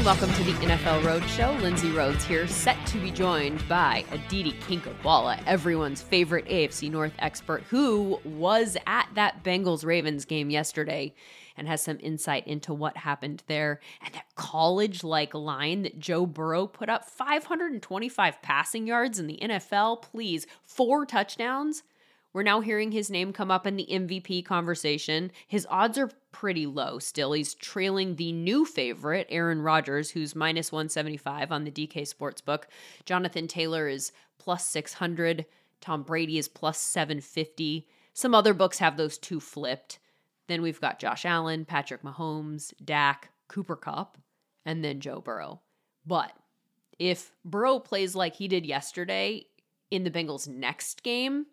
and welcome to the NFL Roadshow. Lindsay Rhodes here, set to be joined by Aditi Kinkhabwala, everyone's favorite AFC North expert, who was at that Bengals-Ravens game yesterday and has some insight into what happened there. And that college-like line that Joe Burrow put up, 525 passing yards in the NFL, please, 4 touchdowns. We're now hearing his name come up in the MVP conversation. His odds are pretty low still. He's trailing the new favorite, Aaron Rodgers, who's minus 175 on the DK Sportsbook. Jonathan Taylor is plus 600. Tom Brady is plus 750. Some other books have those two flipped. Then we've got Josh Allen, Patrick Mahomes, Dak, Cooper Kupp, and then Joe Burrow. But if Burrow plays like he did yesterday in the Bengals' next game,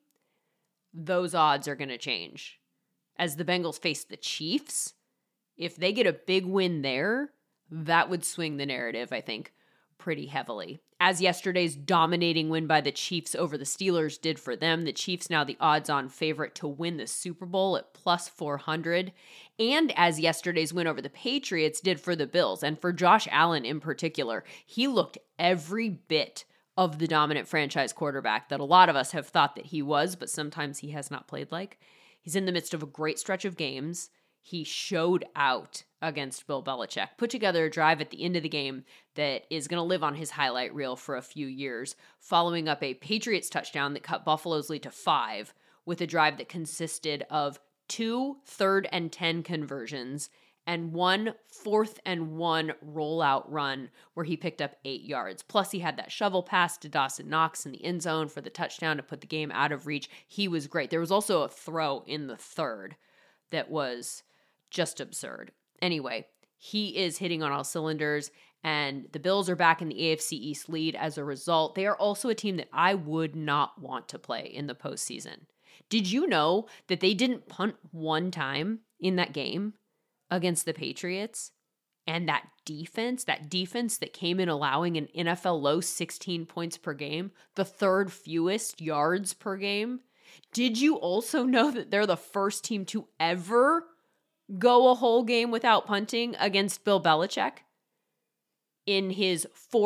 those odds are going to change. As the Bengals face the Chiefs, if they get a big win there, that would swing the narrative, I think, pretty heavily. As yesterday's dominating win by the Chiefs over the Steelers did for them, the Chiefs now the odds-on favorite to win the Super Bowl at plus 400. And as yesterday's win over the Patriots did for the Bills, and for Josh Allen in particular, he looked every bit of the dominant franchise quarterback that a lot of us have thought that he was, but sometimes he has not played like. He's in the midst of a great stretch of games. He showed out against Bill Belichick, put together a drive at the end of the game that is going to live on his highlight reel for a few years, following up a Patriots touchdown that cut Buffalo's lead to 5 with a drive that consisted of 2 3rd and 10 conversions and 1 4th and 1 rollout run where he picked up 8 yards. Plus, he had that shovel pass to Dawson Knox in the end zone for the touchdown to put the game out of reach. He was great. There was also a throw in the third that was just absurd. Anyway, he is hitting on all cylinders, and the Bills are back in the AFC East lead as a result. They are also a team that I would not want to play in the postseason. Did you know that they didn't punt one time in that game against the Patriots? And that defense that came in allowing an NFL low 16 points per game, the 3rd fewest yards per game. Did you also know that they're the first team to ever go a whole game without punting against Bill Belichick in his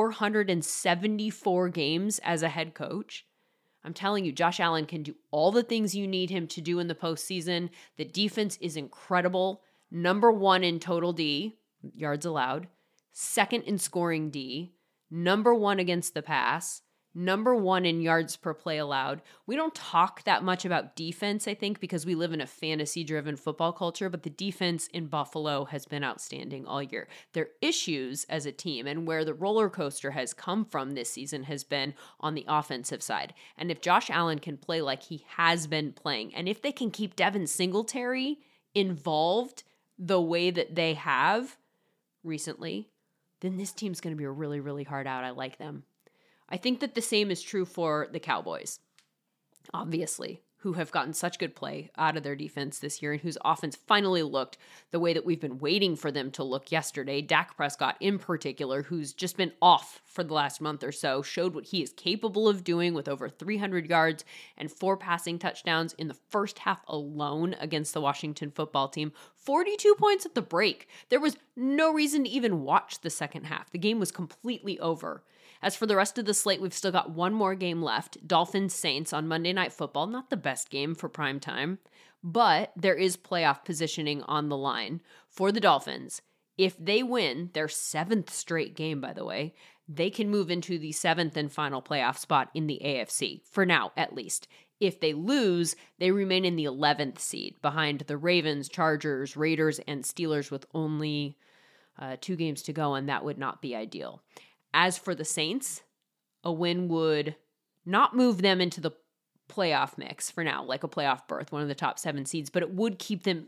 474 games as a head coach? I'm telling you, Josh Allen can do all the things you need him to do in the postseason. The defense is incredible. Number 1 in total D, yards allowed. 2nd in scoring D. Number 1 against the pass. Number 1 in yards per play allowed. We don't talk that much about defense, I think, because we live in a fantasy-driven football culture, but the defense in Buffalo has been outstanding all year. Their issues as a team and where the roller coaster has come from this season has been on the offensive side. And if Josh Allen can play like he has been playing, and if they can keep Devin Singletary involved the way that they have recently, then this team's going to be a really, really hard out. I like them. I think that the same is true for the Cowboys, obviously, who have gotten such good play out of their defense this year and whose offense finally looked the way that we've been waiting for them to look yesterday. Dak Prescott in particular, who's just been off for the last month or so, showed what he is capable of doing with over 300 yards and 4 passing touchdowns in the first half alone against the Washington football team. 42 points at the break. There was no reason to even watch the second half. The game was completely over. As for the rest of the slate, we've still got one more game left. Dolphins-Saints on Monday Night Football. Not the best game for prime time, but there is playoff positioning on the line for the Dolphins. If they win their 7th straight game, by the way, they can move into the 7th and final playoff spot in the AFC, for now at least. If they lose, they remain in the 11th seed behind the Ravens, Chargers, Raiders, and Steelers with only 2 games to go, and that would not be ideal. As for the Saints, a win would not move them into the playoff mix for now, like a playoff berth, one of the top 7 seeds, but it would keep them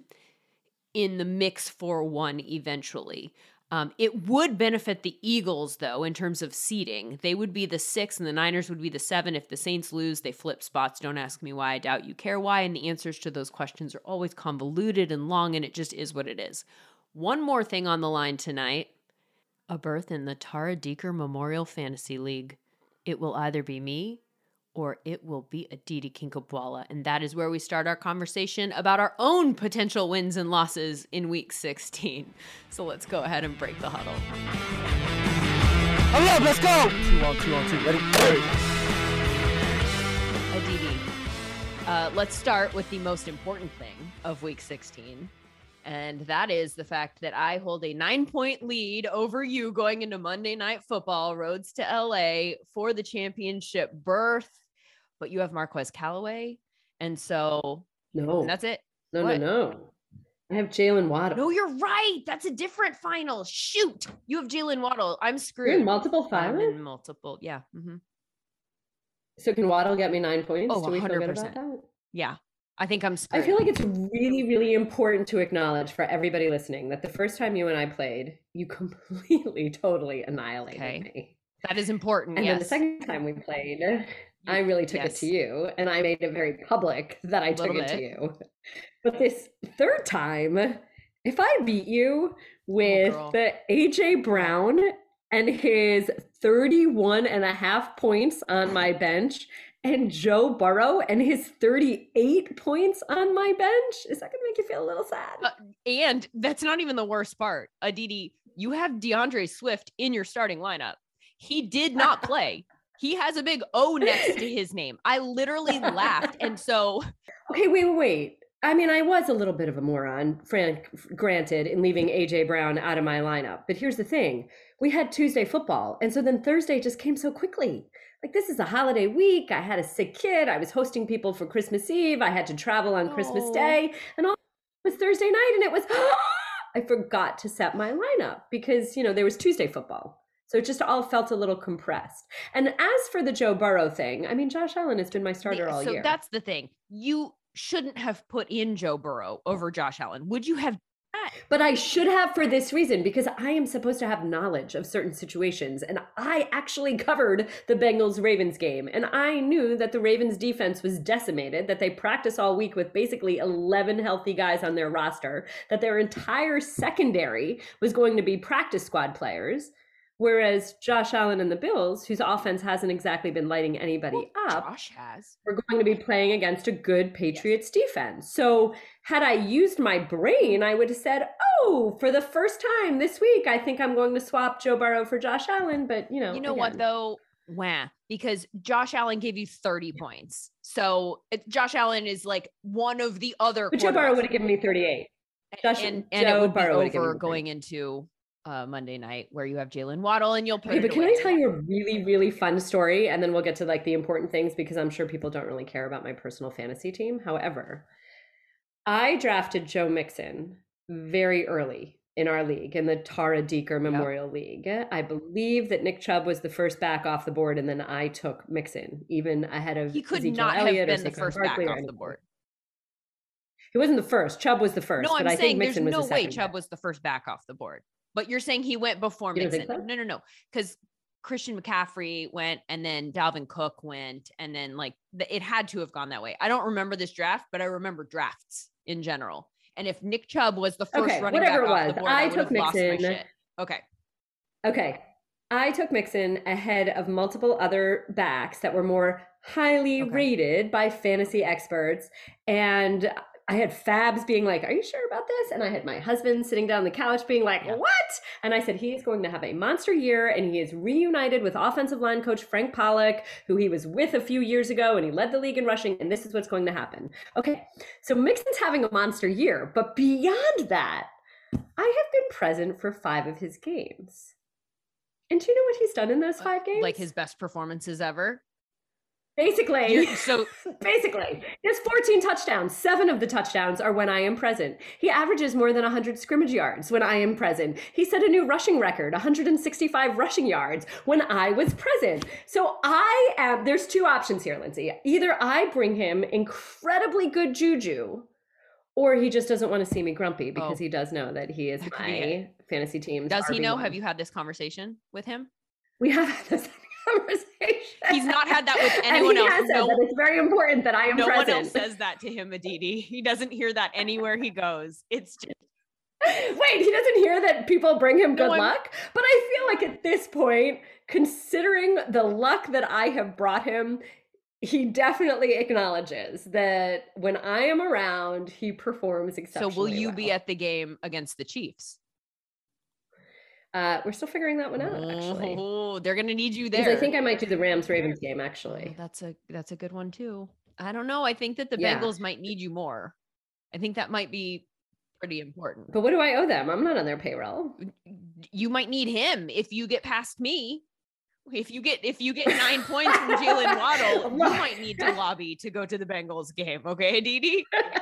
in the mix for one eventually. It would benefit the Eagles, though, in terms of seeding. They would be the 6 and the Niners would be the 7. If the Saints lose, they flip spots. Don't ask me why. I doubt you care why. And the answers to those questions are always convoluted and long, and it just is what it is. One more thing on the line tonight. A berth in the Tara Deeker Memorial Fantasy League. It will either be me or it will be Aditi Kinkhabwala. And that is where we start our conversation about our own potential wins and losses in Week 16. So let's go ahead and break the huddle. Hurry up, let's go! 2-on-2, ready? Aditi, let's start with the most important thing of week 16. And that is the fact that I hold a 9-point lead over you going into Monday Night Football, roads to LA for the championship berth. But you have Marquez Callaway. And so and that's it. No. I have Jalen Waddle. No, you're right. That's a different final. Shoot. You have Jalen Waddle. I'm screwed. You're in multiple finals? I'm in multiple. Yeah. Mm-hmm. So can Waddle get me 9 points? Oh, Do we 100%. feel good about that? Yeah. I think I'm screwed. I feel like it's really, really important to acknowledge for everybody listening that the first time you and I played, you completely, totally annihilated me. That is important. And yes. then the second time we played, I really took it to you, and I made it very public that I took it to you. But this third time, if I beat you with the AJ Brown and his 31.5 points on my bench, and Joe Burrow and his 38 points on my bench, is that going to make you feel a little sad? And that's not even the worst part. Aditi, you have DeAndre Swift in your starting lineup. He did not play. He has a big O next to his name. I literally laughed. And so. Okay, wait. I mean, I was a little bit of a moron, granted, in leaving AJ Brown out of my lineup. But here's the thing. We had Tuesday football. And so then Thursday just came so quickly. Like, this is a holiday week. I had a sick kid. I was hosting people for Christmas Eve. I had to travel on Christmas Day. And all it was Thursday night. And it was, I forgot to set my lineup because, there was Tuesday football. So it just all felt a little compressed. And as for the Joe Burrow thing, I mean, Josh Allen has been my starter all year. So that's the thing. You shouldn't have put in Joe Burrow over Josh Allen. Would you have? But I should have for this reason, because I am supposed to have knowledge of certain situations. And I actually covered the Bengals-Ravens game. And I knew that the Ravens defense was decimated, that they practice all week with basically 11 healthy guys on their roster, that their entire secondary was going to be practice squad players. Whereas Josh Allen and the Bills, whose offense hasn't exactly been lighting anybody up, Josh has. We're going to be playing against a good Patriots defense. So had I used my brain, I would have said, for the first time this week, I think I'm going to swap Joe Burrow for Josh Allen. But, You know what, though? Because Josh Allen gave you 30 points. So Josh Allen is like one of the other. But Joe Burrow would have given me 38. And it would be over going into Monday night where you have Jalen Waddle and you'll put but can I tell you a really, really fun story? And then we'll get to like the important things because I'm sure people don't really care about my personal fantasy team. However, I drafted Joe Mixon very early in our league, in the Tara Deeker Memorial League. I believe that Nick Chubb was the first back off the board, and then I took Mixon, even ahead of He could Ezekiel not Elliott have been the first back off the board. He wasn't the first. Chubb was the first. No, I'm but saying I think Mixon there's was no the way Chubb was the first back off the board. But you're saying he went before Mixon. So? No. Because Christian McCaffrey went and then Dalvin Cook went and then it had to have gone that way. I don't remember this draft, but I remember drafts in general. And if Nick Chubb was the first running back off the board, I took Mixon. Okay. I took Mixon ahead of multiple other backs that were more highly rated by fantasy experts. And I had Fabs being like, are you sure about this? And I had my husband sitting down on the couch being like, what? And I said, he is going to have a monster year. And he is reunited with offensive line coach Frank Pollock, who he was with a few years ago. And he led the league in rushing. And this is what's going to happen. Okay, so Mixon's having a monster year. But beyond that, I have been present for 5 of his games. And do you know what he's done in those 5 games? Like his best performances ever? Basically, he has 14 touchdowns. 7 of the touchdowns are when I am present. He averages more than 100 scrimmage yards when I am present. He set a new rushing record, 165 rushing yards when I was present. So there's 2 options here, Lindsay. Either I bring him incredibly good juju, or he just doesn't want to see me grumpy because he does know that he is my fantasy team's Does he know? RB1. Have you had this conversation with him? We have had this conversation. He's not had that with anyone else. Said that it's very important that I am present. No one else says that to him, Aditi. He doesn't hear that anywhere he goes. It's just. Wait, he doesn't hear that people bring him good luck? But I feel like at this point, considering the luck that I have brought him, he definitely acknowledges that when I am around, he performs exceptionally So will you well. be at the game against the Chiefs? We're still figuring that one out, actually. Oh, they're gonna need you Because I there. think I might do the Rams Ravens game, Oh, actually. that's a good one too. I don't know. I think that the Yeah. Bengals might need you more. I think that might be pretty important. But what do I owe them? I'm not on their payroll. You might need him if you get past me. If you get 9 points from Jalen Waddle, you might need to lobby to go to the Bengals game. Okay, Didi?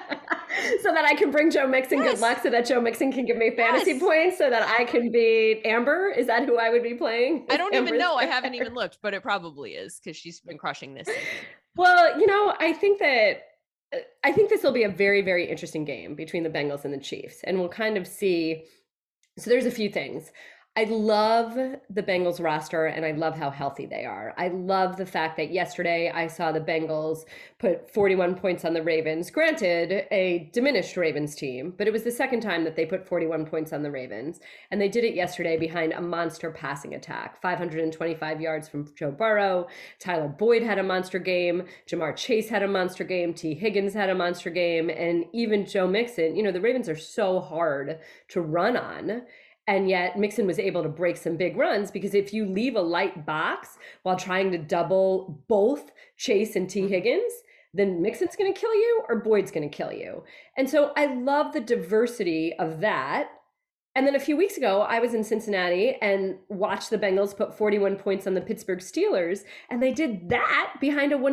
So that I can bring Joe Mixon Yes. good luck so that Joe Mixon can give me fantasy Yes. points so that I can beat Amber? Is that who I would be playing? I don't even Amber's know. I player? haven't even looked, but it probably is because she's been crushing this season. Well, I think this will be a very, very interesting game between the Bengals and the Chiefs. And we'll kind of see. So there's a few things. I love the Bengals roster and I love how healthy they are. I love the fact that yesterday I saw the Bengals put 41 points on the Ravens. Granted, a diminished Ravens team, but it was the second time that they put 41 points on the Ravens. And they did it yesterday behind a monster passing attack. 525 yards from Joe Burrow. Tyler Boyd had a monster game. Jamar Chase had a monster game. T. Higgins had a monster game. And even Joe Mixon. The Ravens are so hard to run on. And yet Mixon was able to break some big runs because if you leave a light box while trying to double both Chase and T. Higgins, then Mixon's going to kill you or Boyd's going to kill you. And so I love the diversity of that. And then a few weeks ago, I was in Cincinnati and watched the Bengals put 41 points on the Pittsburgh Steelers. And they did that behind a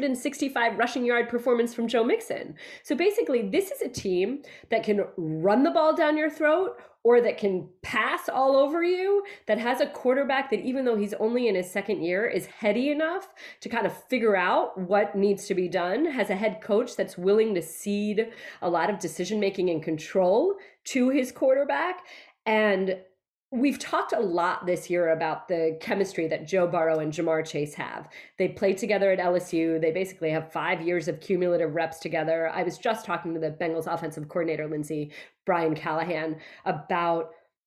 165 rushing yard performance from Joe Mixon. So basically, this is a team that can run the ball down your throat or that can pass all over you, that has a quarterback that even though he's only in his second year is heady enough to kind of figure out what needs to be done, has a head coach that's willing to cede a lot of decision-making and control to his quarterback. And we've talked a lot this year about the chemistry that Joe Burrow and Jamar Chase have. They played together at LSU. They basically have 5 years of cumulative reps together. I was just talking to the Bengals offensive coordinator, Brian Callahan, about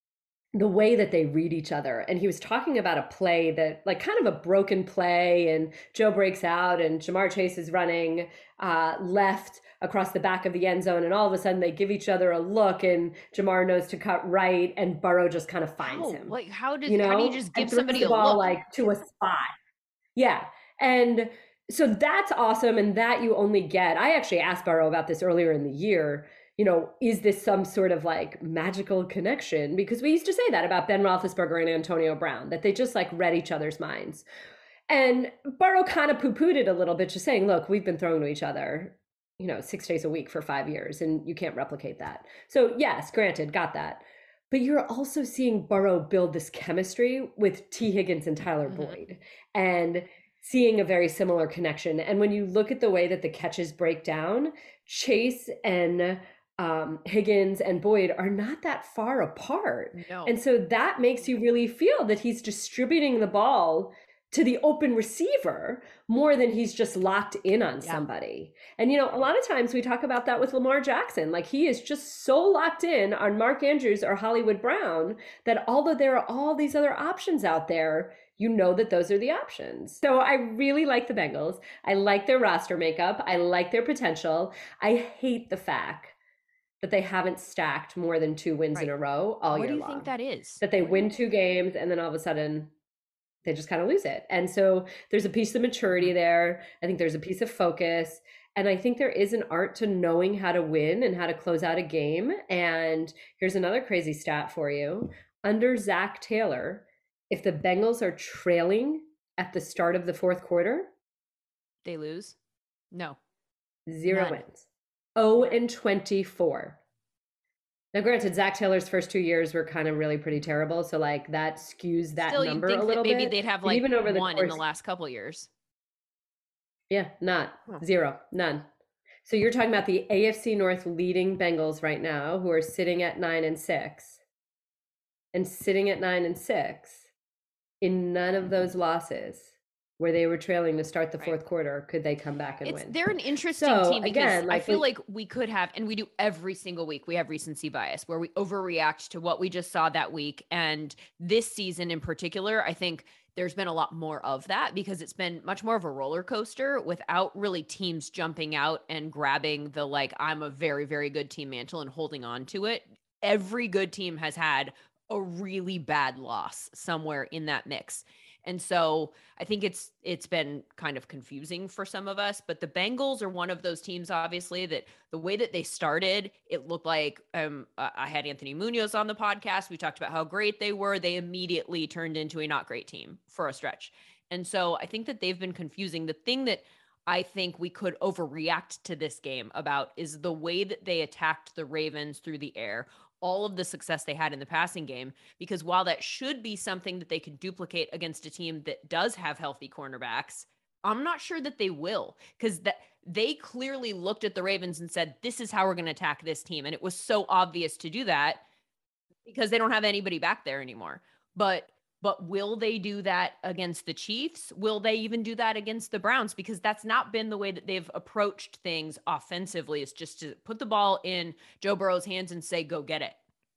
the way that they read each other. And he was talking about a play that, like, kind of a broken play, and Joe breaks out and Jamar Chase is running left across the back of the end zone, and all of a sudden they give each other a look and Jamar knows to cut right and Burrow just kind of finds him. Like, how do you just give somebody the a ball look? like to a spot? Yeah. And so that's awesome, and that you only get. I actually asked Burrow about this earlier in the year. Is this some sort of like magical connection? Because we used to say that about Ben Roethlisberger and Antonio Brown, that they just like read each other's minds. And Burrow kind of poo-pooed it a little bit, just saying, look, we've been throwing to each other, 6 days a week for 5 years, and you can't replicate that. So yes, granted, got that. But you're also seeing Burrow build this chemistry with T. Higgins and Tyler Boyd, and seeing a very similar connection. And when you look at the way that the catches break down, Chase and Higgins and Boyd are not that far apart. No. And so that makes you really feel that he's distributing the ball to the open receiver more than he's just locked in on somebody. And, a lot of times we talk about that with Lamar Jackson. Like, he is just so locked in on Mark Andrews or Hollywood Brown that although there are all these other options out there, that those are the options. So I really like the Bengals. I like their roster makeup. I like their potential. I hate the fact that they haven't stacked more than 2 wins in a row all year long. What do you think that is? That they win 2 games and then all of a sudden they just kind of lose it. And so there's a piece of maturity there. I think there's a piece of focus. And I think there is an art to knowing how to win and how to close out a game. And here's another crazy stat for you. Under Zach Taylor, if the Bengals are trailing at the start of the fourth quarter, they lose? No. 0 wins. 0-24. Now, granted, Zach Taylor's first 2 years were kind of really pretty terrible. So, like, that skews that number a little bit. Maybe they'd have like even over one in the last couple of years. Yeah, not 0, none. So you're talking about the AFC North leading Bengals right now, who are sitting at 9-6, and sitting at 9-6 in none of those losses where they were trailing to start the fourth quarter, could they come back and win? They're an interesting team because again, I feel like we could have, and we do every single week, we have recency bias where we overreact to what we just saw that week. And this season in particular, I think there's been a lot more of that because it's been much more of a roller coaster without really teams jumping out and grabbing the, like, I'm a very, very good team mantle and holding on to it. Every good team has had a really bad loss somewhere in that mix. And so I think it's been kind of confusing for some of us, but the Bengals are one of those teams, obviously, that the way that they started, it looked like I had Anthony Munoz on the podcast. We talked about how great they were. They immediately turned into a not great team for a stretch. And so I think that they've been confusing. The thing that I think we could overreact to this game about is the way that they attacked the Ravens through the air, all of the success they had in the passing game, because while that should be something that they can duplicate against a team that does have healthy cornerbacks, I'm not sure that they will, because that they clearly looked at the Ravens and said, this is how we're going to attack this team. And it was so obvious to do that because they don't have anybody back there anymore. But will they do that against the Chiefs? Will they even do that against the Browns? Because that's not been the way that they've approached things offensively. It's just to put the ball in Joe Burrow's hands and say, go get it.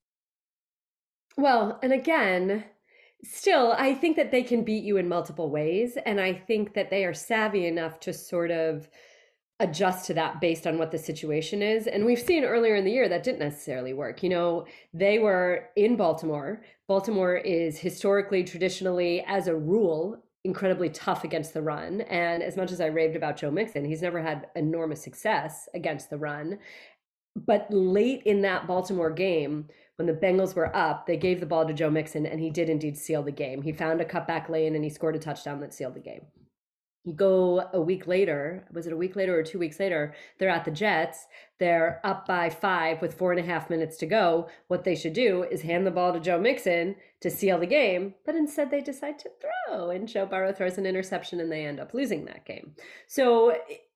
Well, and again, still, I think that they can beat you in multiple ways. And I think that they are savvy enough to sort of adjust to that based on what the situation is. And we've seen earlier in the year that didn't necessarily work. You know, they were in Baltimore. Baltimore is historically, traditionally, as a rule, incredibly tough against the run. And as much as I raved about Joe Mixon, he's never had enormous success against the run. But late in that Baltimore game, when the Bengals were up, they gave the ball to Joe Mixon, and he did indeed seal the game. He found a cutback lane, and he scored a touchdown that sealed the game. You go a week later, was it a week later or 2 weeks later? They're at the Jets. They're up by 5 with 4.5 minutes to go. What they should do is hand the ball to Joe Mixon to seal the game, but instead they decide to throw, and Joe Burrow throws an interception, and they end up losing that game. So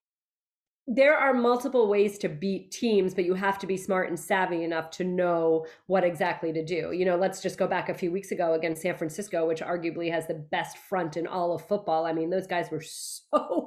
there are multiple ways to beat teams, but you have to be smart and savvy enough to know what exactly to do. You know, let's just go back a few weeks ago against San Francisco, which arguably has the best front in all of football. I mean, those guys were so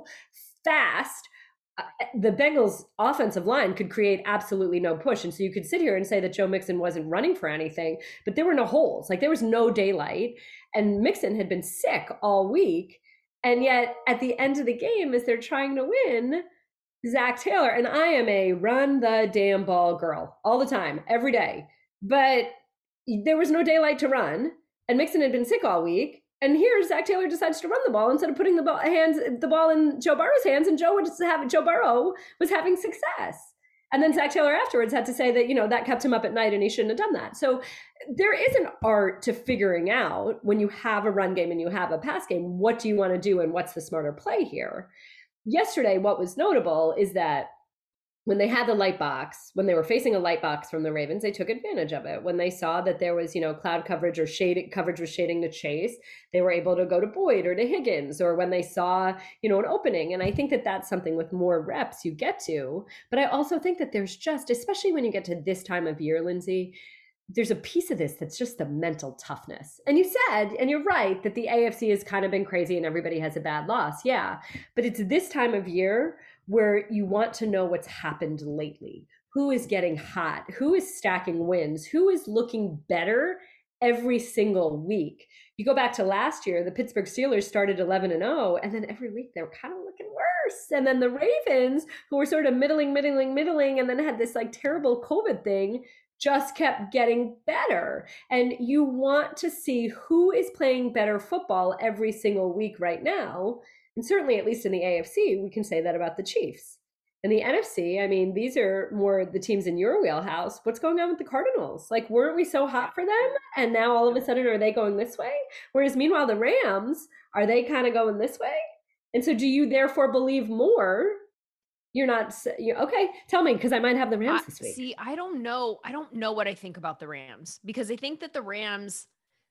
fast. The Bengals offensive line could create absolutely no push. And so you could sit here and say that Joe Mixon wasn't running for anything, but there were no holes. Like, there was no daylight. And Mixon had been sick all week. And yet at the end of the game, as they're trying to win, Zach Taylor, and I am a run the damn ball girl all the time, every day. But there was no daylight to run, and Mixon had been sick all week. And here, Zach Taylor decides to run the ball instead of putting the ball in Joe Burrow's hands, and Joe Burrow was having success. And then Zach Taylor afterwards had to say that, you know, that kept him up at night and he shouldn't have done that. So there is an art to figuring out, when you have a run game and you have a pass game, what do you want to do and what's the smarter play here? Yesterday, what was notable is that when they had the light box, when they were facing a light box from the Ravens, they took advantage of it. When they saw that there was, you know, cloud coverage or shaded coverage was shading to Chase, they were able to go to Boyd or to Higgins, or when they saw, you know, an opening. And I think that that's something with more reps you get to. But I also think that there's just, especially when you get to this time of year, Lindsay, there's a piece of this that's just the mental toughness. And you said, and you're right, that the AFC has kind of been crazy and everybody has a bad loss. Yeah. But it's this time of year where you want to know what's happened lately. Who is getting hot? Who is stacking wins? Who is looking better every single week? You go back to last year, the Pittsburgh Steelers started 11-0, and then every week they were kind of looking worse. And then the Ravens, who were sort of middling, and then had this like terrible COVID thing, just kept getting better. And you want to see who is playing better football every single week right now. And certainly, at least in the AFC, we can say that about the Chiefs. In the NFC, I mean, these are more the teams in your wheelhouse. What's going on with the Cardinals? Like, weren't we so hot for them? And now all of a sudden, are they going this way? Whereas meanwhile, the Rams, are they kind of going this way? And so do you therefore believe more? You're not okay. Tell me, because I might have the Rams this week. See, I don't know. I don't know what I think about the Rams, because I think that the Rams,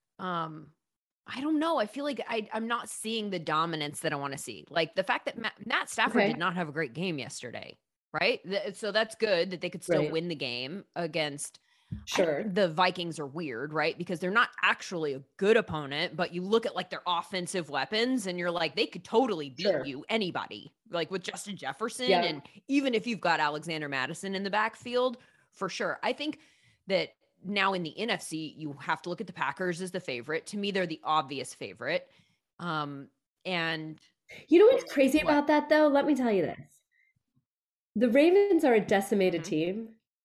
I don't know. I feel like I'm not seeing the dominance that I want to see. Like the fact that Matt Stafford did not have a great game yesterday, right? So that's good that they could still win the game against. Sure. The Vikings are weird, right? Because they're not actually a good opponent, but you look at like their offensive weapons and you're like, they could totally beat you, anybody, like with Justin Jefferson. Yeah. And even if you've got Alexander Mattison in the backfield, for sure. I think that now in the NFC, you have to look at the Packers as the favorite. To me, they're the obvious favorite. And you know what's crazy about that though? Let me tell you this. The Ravens are a decimated team,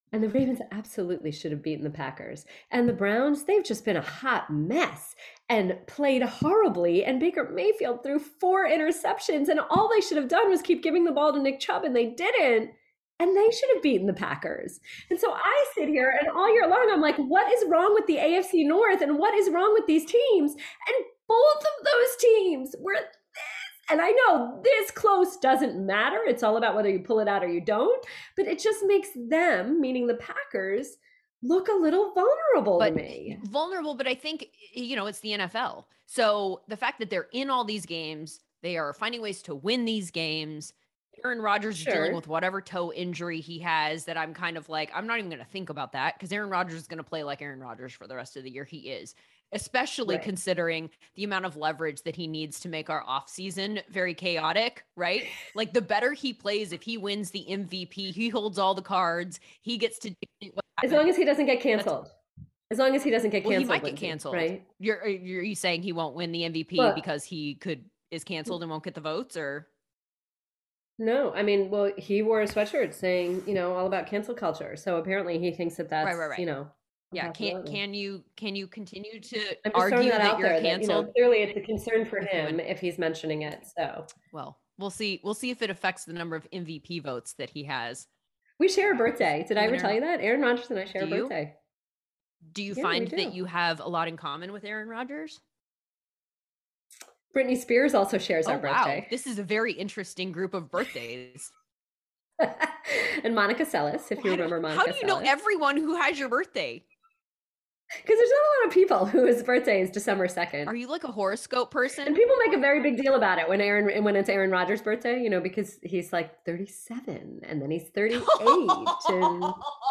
And the Ravens absolutely should have beaten the Packers. And the Browns, they've just been a hot mess and played horribly. And Baker Mayfield threw 4 interceptions. And all they should have done was keep giving the ball to Nick Chubb, and they didn't. And they should have beaten the Packers. And so I sit here and all year long, I'm like, what is wrong with the AFC North? And what is wrong with these teams? And both of those teams were and I know this close doesn't matter. It's all about whether you pull it out or you don't. But it just makes them, meaning the Packers, look a little vulnerable to me. Vulnerable, but I think, it's the NFL. So the fact that they're in all these games, they are finding ways to win these games. Aaron Rodgers is dealing with whatever toe injury he has that I'm kind of like, I'm not even going to think about that because Aaron Rodgers is going to play like Aaron Rodgers for the rest of the year. He is. Especially considering the amount of leverage that he needs to make our offseason very chaotic, right? Like the better he plays, if he wins the MVP, he holds all the cards. He gets to as long as he doesn't get canceled. As long as he doesn't get canceled. He might get canceled, right? Are you saying he won't win the MVP because he is canceled and won't get the votes, or? No, I mean, well, he wore a sweatshirt saying, all about cancel culture. So apparently he thinks that that's, right. Yeah, can you continue to argue that you're canceled? That, clearly it's a concern for him if he's mentioning it. So we'll see if it affects the number of MVP votes that he has. We share a birthday. Did I ever tell you that? Aaron Rodgers and I share a birthday. Do you find that you have a lot in common with Aaron Rodgers? Britney Spears also shares our birthday. Wow. This is a very interesting group of birthdays. And Monica Seles, if you remember Monica Seles. How do you know everyone who has your birthday? Because there's not a lot of people whose birthday is December 2nd. Are you like a horoscope person? And people make a very big deal about it when it's Aaron Rodgers' birthday, because he's like 37 and then he's 38 and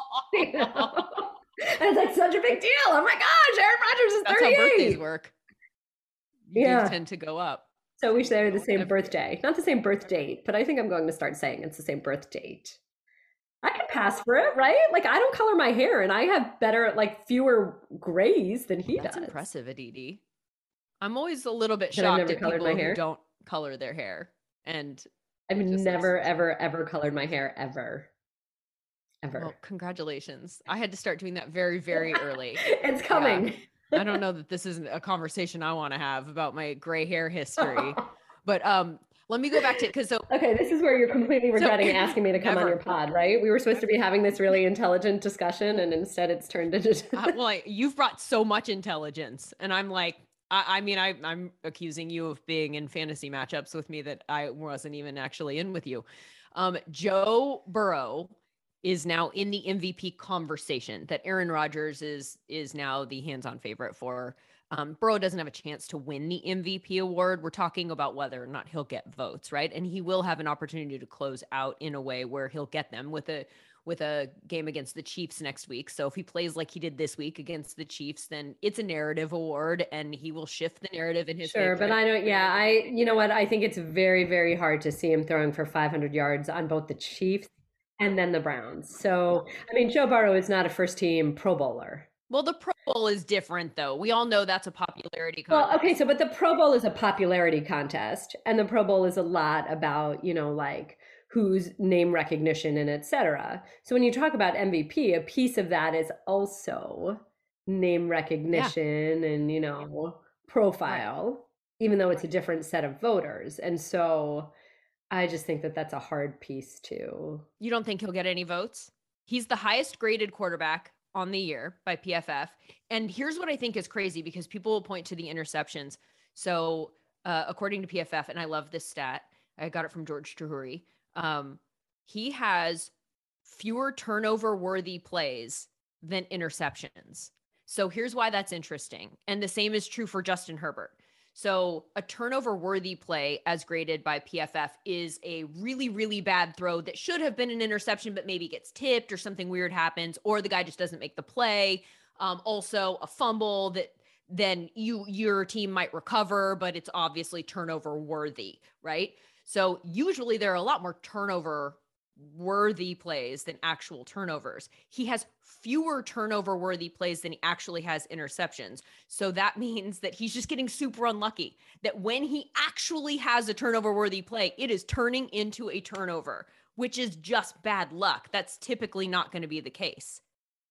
and it's like such a big deal. Oh my gosh, Aaron Rodgers is 38. That's how birthdays work. You tend to go up. So we share the same birthday. Not the same birth date, but I think I'm going to start saying it's the same birth date. I can pass for it, right? Like I don't color my hair and I have fewer grays than he does. That's impressive, Aditi. I'm always a little bit shocked at people who don't color their hair. And I've never, ever colored my hair ever. Well, congratulations. I had to start doing that very, very early. It's coming. Yeah. I don't know that this isn't a conversation I want to have about my gray hair history, but let me go back to okay, this is where you're completely regretting asking me to come on your pod, right? We were supposed to be having this really intelligent discussion, and instead it's turned into. You've brought so much intelligence, and I'm like, I'm accusing you of being in fantasy matchups with me that I wasn't even actually in with you. Joe Burrow is now in the MVP conversation that Aaron Rodgers is now the hands-on favorite for. Burrow doesn't have a chance to win the MVP award. We're talking about whether or not he'll get votes, right? And he will have an opportunity to close out in a way where he'll get them with a game against the Chiefs next week. So if he plays like he did this week against the Chiefs, then it's a narrative award and he will shift the narrative in his favor. But you know what? I think it's very, very hard to see him throwing for 500 yards on both the Chiefs and then the Browns. So, Joe Burrow is not a first team Pro Bowler. Well, the Pro Bowl is different, though. We all know that's a popularity contest. Well, okay, but the Pro Bowl is a popularity contest, and the Pro Bowl is a lot about, whose name recognition and et cetera. So when you talk about MVP, a piece of that is also name recognition and, profile, even though it's a different set of voters. And so I just think that that's a hard piece too. You don't think he'll get any votes? He's the highest graded quarterback on the year by PFF. And here's what I think is crazy because people will point to the interceptions. So according to PFF, and I love this stat, I got it from George Trahuri. He has fewer turnover worthy plays than interceptions. So here's why that's interesting. And the same is true for Justin Herbert. So a turnover worthy play as graded by PFF is a really, really bad throw that should have been an interception, but maybe gets tipped or something weird happens, or the guy just doesn't make the play. Also a fumble that then your team might recover, but it's obviously turnover worthy, right? So usually there are a lot more turnover worthy plays than actual turnovers. He has fewer turnover worthy plays than he actually has interceptions. So that means that he's just getting super unlucky, that when he actually has a turnover worthy play, it is turning into a turnover, which is just bad luck. That's typically not going to be the case.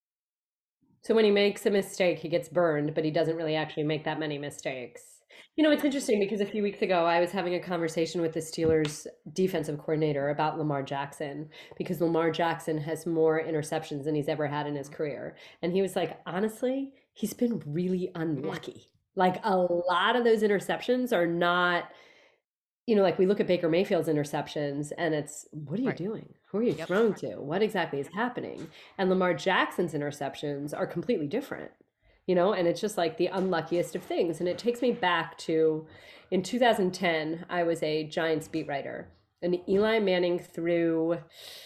So when he makes a mistake, he gets burned, but he doesn't really actually make that many mistakes. You know, it's interesting because a few weeks ago, I was having a conversation with the Steelers defensive coordinator about Lamar Jackson because Lamar Jackson has more interceptions than he's ever had in his career. And he was like, honestly, he's been really unlucky. Like a lot of those interceptions are not, you know, like we look at Baker Mayfield's interceptions and it's, what are you doing? Who are you throwing to? What exactly is happening? And Lamar Jackson's interceptions are completely different, you know, and it's just like the unluckiest of things. And it takes me back to in 2010, I was a Giants beat writer and Eli Manning threw,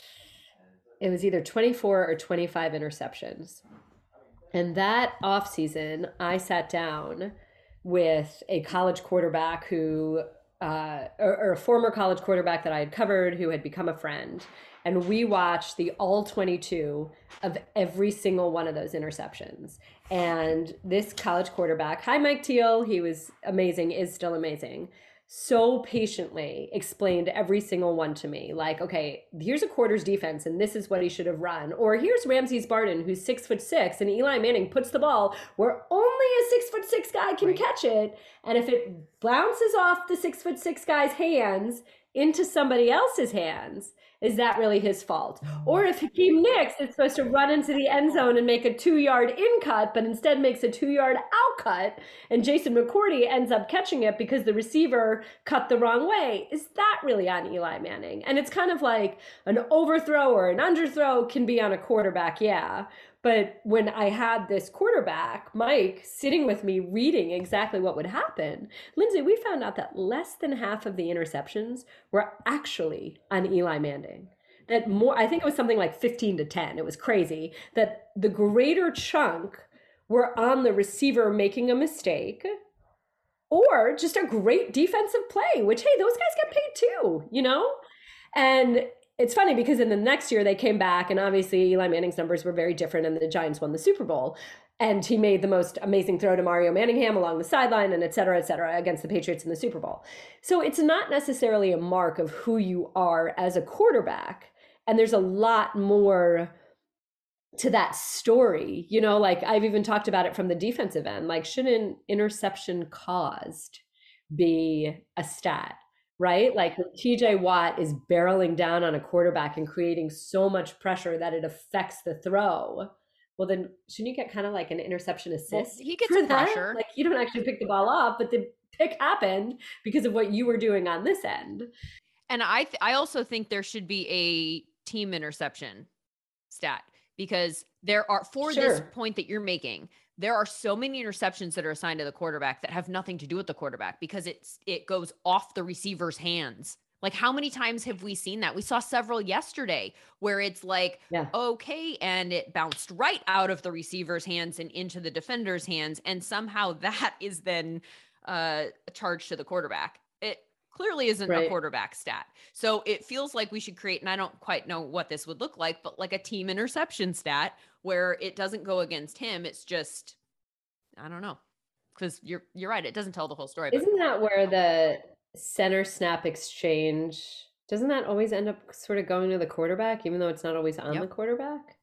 it was either 24 or 25 interceptions. And that offseason, I sat down with a college quarterback who, or a former college quarterback that I had covered who had become a friend. And we watched the all 22 of every single one of those interceptions. And this college quarterback, hi, Mike Teal, he was amazing, is still amazing, so patiently explained every single one to me. Like, okay, here's a quarter's defense and this is what he should have run. Or here's Ramses Barden, who's 6'6", and Eli Manning puts the ball where only a 6'6" guy can catch it. And if it bounces off the 6'6" guy's hands into somebody else's hands, is that really his fault? Or if Hakeem Nicks is supposed to run into the end zone and make a 2-yard in cut, but instead makes a 2-yard out cut, and Jason McCourty ends up catching it because the receiver cut the wrong way, is that really on Eli Manning? And it's kind of like an overthrow or an underthrow can be on a quarterback, yeah. But when I had this quarterback, Mike, sitting with me reading exactly what would happen, Lindsay, we found out that less than half of the interceptions were actually on Eli Manning. That more, I think it was something like 15-10. It was crazy. That the greater chunk were on the receiver making a mistake or just a great defensive play, which, hey, those guys get paid too, you know? And it's funny because in the next year they came back and obviously Eli Manning's numbers were very different and the Giants won the Super Bowl. And he made the most amazing throw to Mario Manningham along the sideline and et cetera, against the Patriots in the Super Bowl. So it's not necessarily a mark of who you are as a quarterback. And there's a lot more to that story. You know, like I've even talked about it from the defensive end. Like, should an interception caused be a stat? Right? Like when TJ Watt is barreling down on a quarterback and creating so much pressure that it affects the throw. Well, then shouldn't you get kind of like an interception assist? Well, he gets a pressure. Like you don't actually pick the ball up, but the pick happened because of what you were doing on this end. And I also think there should be a team interception stat because there are, for this point that you're making, there are so many interceptions that are assigned to the quarterback that have nothing to do with the quarterback because it goes off the receiver's hands. Like how many times have we seen that? We saw several yesterday where it's like, okay, and it bounced right out of the receiver's hands and into the defender's hands. And somehow that is then charged to the quarterback. It clearly isn't a quarterback stat. So it feels like we should create, and I don't quite know what this would look like, but like a team interception stat where it doesn't go against him. It's just, I don't know. Because you're right. It doesn't tell the whole story. Isn't that where the center snap exchange, doesn't that always end up sort of going to the quarterback, even though it's not always on the quarterback?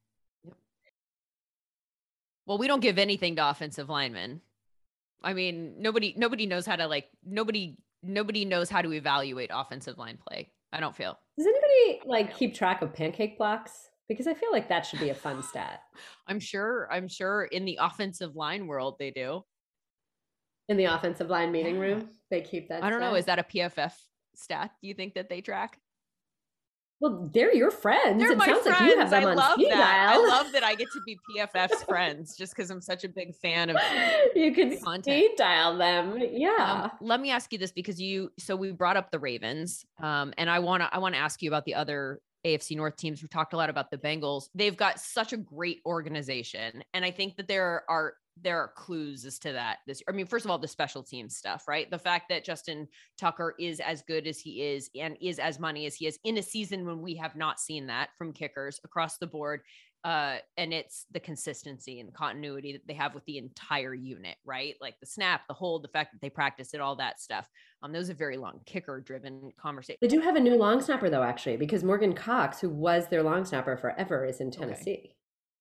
Well, we don't give anything to offensive linemen. I mean, nobody knows how to nobody knows how to evaluate offensive line play. I don't feel. Does anybody keep track of pancake blocks? Because I feel like that should be a fun stat. I'm sure in the offensive line world they do. In the offensive line meeting room, they keep that. I don't know. Is that a PFF stat? Do you think that they track? Well, they're your friends. They're my friends. Like you have them I on love speed that. dial. I love that I get to be PFF's friends just because I'm such a big fan of you can content. Speed dial them. Yeah. Let me ask you this because so we brought up the Ravens, and I want to ask you about the other AFC North teams. We've talked a lot about the Bengals. They've got such a great organization. And I think that there are clues as to that. I mean, first of all, the special team stuff, right? The fact that Justin Tucker is as good as he is and is as money as he is in a season when we have not seen that from kickers across the board. And it's the consistency and continuity that they have with the entire unit, right? Like the snap, the hold, the fact that they practice it, all that stuff. Those are very long kicker driven conversations. They do have a new long snapper though, actually, because Morgan Cox, who was their long snapper forever, is in Tennessee. Okay.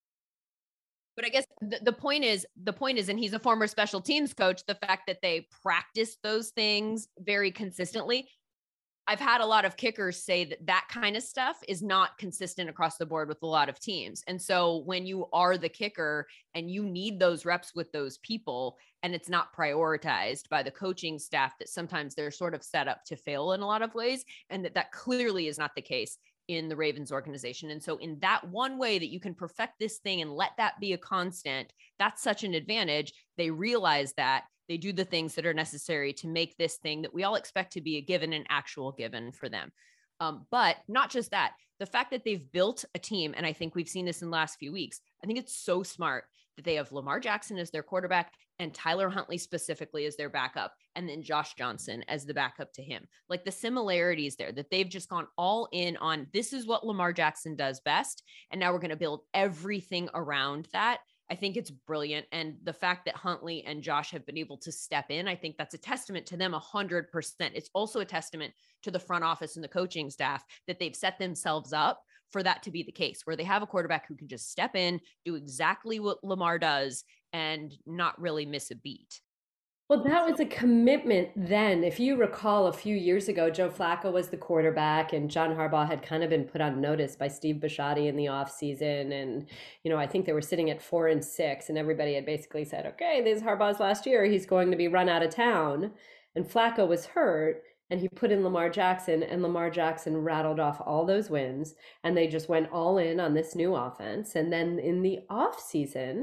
But I guess the point is, and he's a former special teams coach, the fact that they practice those things very consistently. I've had a lot of kickers say that kind of stuff is not consistent across the board with a lot of teams. And so when you are the kicker and you need those reps with those people and it's not prioritized by the coaching staff, that sometimes they're sort of set up to fail in a lot of ways. And that clearly is not the case in the Ravens organization. And so in that one way that you can perfect this thing and let that be a constant, that's such an advantage. They realize that. They do the things that are necessary to make this thing that we all expect to be a given, an actual given for them. But not just that, the fact that they've built a team, and I think we've seen this in the last few weeks, I think it's so smart that they have Lamar Jackson as their quarterback and Tyler Huntley specifically as their backup, and then Josh Johnson as the backup to him. Like the similarities there, that they've just gone all in on, this is what Lamar Jackson does best. And now we're going to build everything around that. I think it's brilliant. And the fact that Huntley and Josh have been able to step in, I think that's a testament to them 100%. It's also a testament to the front office and the coaching staff that they've set themselves up for that to be the case, where they have a quarterback who can just step in, do exactly what Lamar does and not really miss a beat. Well, that was a commitment then. If you recall, a few years ago, Joe Flacco was the quarterback and John Harbaugh had kind of been put on notice by Steve Bisciotti in the offseason. And, I think they were sitting at 4-6 and everybody had basically said, okay, this is Harbaugh's last year. He's going to be run out of town. And Flacco was hurt and he put in Lamar Jackson, and Lamar Jackson rattled off all those wins. And they just went all in on this new offense. And then in the offseason,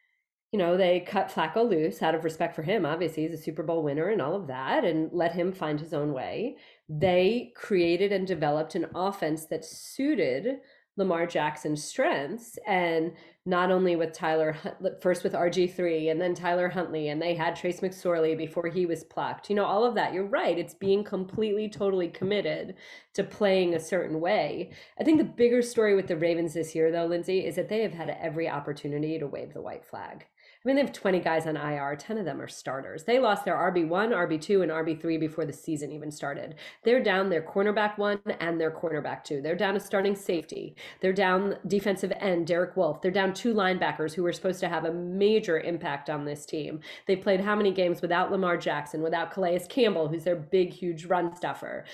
they cut Flacco loose out of respect for him. Obviously, he's a Super Bowl winner and all of that, and let him find his own way. They created and developed an offense that suited Lamar Jackson's strengths, and not only with first with RG3 and then Tyler Huntley, and they had Trace McSorley before he was plucked. All of that. You're right. It's being completely, totally committed to playing a certain way. I think the bigger story with the Ravens this year, though, Lindsay, is that they have had every opportunity to wave the white flag. They have 20 guys on IR. 10 of them are starters. They lost their RB1, RB2, and RB3 before the season even started. They're down their cornerback 1 and their cornerback 2. They're down a starting safety. They're down defensive end, Derek Wolfe. They're down 2 linebackers who were supposed to have a major impact on this team. They played how many games without Lamar Jackson, without Calais Campbell, who's their big, huge run stuffer?